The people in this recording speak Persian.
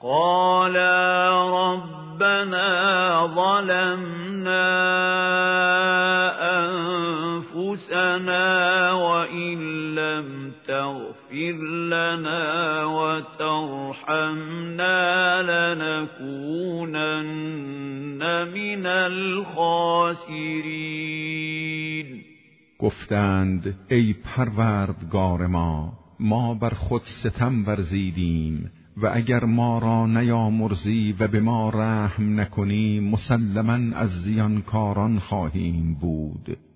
قالا ربنا ظلمنا أنفسنا وإن لم تغفر لنا وترحمنا لنكونن من الخاسرین. گفتند ای پروردگار ما بر خود ستم ورزیدیم و اگر ما را نیامرزی و به ما رحم نکنی مسلماً از زیانکاران خواهیم بود.